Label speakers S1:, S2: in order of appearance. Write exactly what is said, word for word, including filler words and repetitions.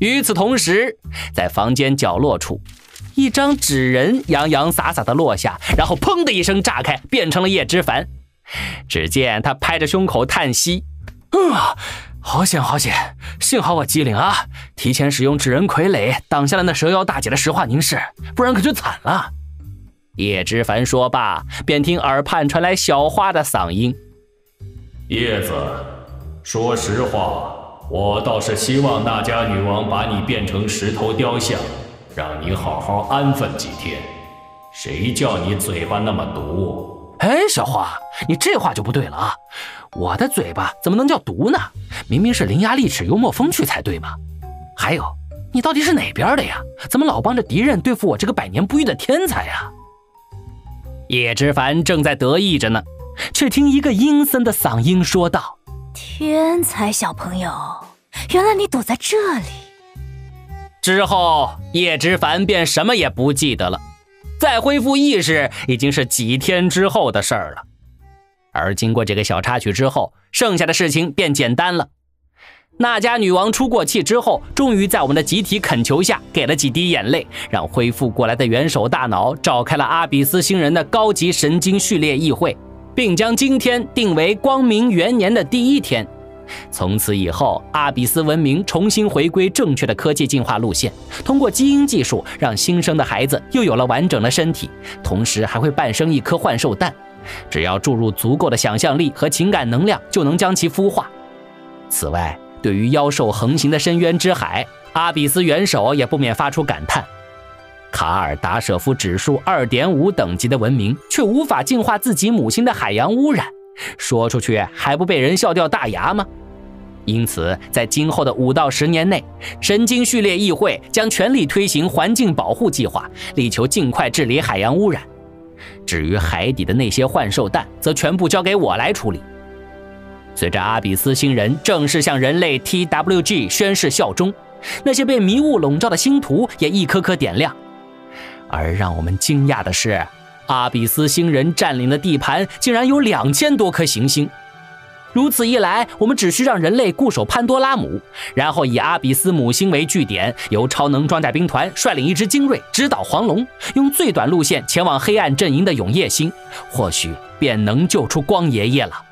S1: 与此同时，在房间角落处，一张纸人洋洋洒洒地落下，然后砰的一声炸开，变成了叶之凡。只见他拍着胸口叹息：嗯，好险好险，幸好我机灵啊，提前使用纸人傀儡挡下了那蛇妖大姐的石化凝视，不然可就惨了。叶之凡说罢，便听耳畔传来小花的嗓音：
S2: 叶子，说实话，我倒是希望那家女王把你变成石头雕像，让你好好安分几天。谁叫你嘴巴那么毒？
S1: 哎，小花，你这话就不对了啊！我的嘴巴怎么能叫毒呢？明明是伶牙俐齿、幽默风趣才对嘛。还有，你到底是哪边的呀？怎么老帮着敌人对付我这个百年不遇的天才呀？叶之凡正在得意着呢，却听一个阴森的嗓音说道：
S3: 天才小朋友，原来你躲在这里。
S1: 之后，叶之凡便什么也不记得了。再恢复意识已经是几天之后的事儿了。而经过这个小插曲之后，剩下的事情便简单了。那家女王出过气之后，终于在我们的集体恳求下，给了几滴眼泪，让恢复过来的元首大脑召开了阿比斯星人的高级神经序列议会，并将今天定为光明元年的第一天。从此以后，阿比斯文明重新回归正确的科技进化路线，通过基因技术让新生的孩子又有了完整的身体，同时还会诞生一颗幻兽蛋，只要注入足够的想象力和情感能量，就能将其孵化。此外，对于妖兽横行的深渊之海，阿比斯元首也不免发出感叹：卡尔达舍夫指数 二点五 等级的文明，却无法净化自己母星的海洋污染，说出去还不被人笑掉大牙吗？因此，在今后的五到十年内，神经序列议会将全力推行环境保护计划，力求尽快治理海洋污染。至于海底的那些幻兽蛋，则全部交给我来处理。随着阿比斯星人正式向人类 T W G 宣誓效忠，那些被迷雾笼罩的星图也一颗颗点亮。而让我们惊讶的是，阿比斯星人占领的地盘竟然有两千多颗行星。如此一来，我们只需让人类固守潘多拉姆，然后以阿比斯母星为据点，由超能装甲兵团率领一支精锐直捣黄龙，用最短路线前往黑暗阵营的永夜星，或许便能救出光爷爷了。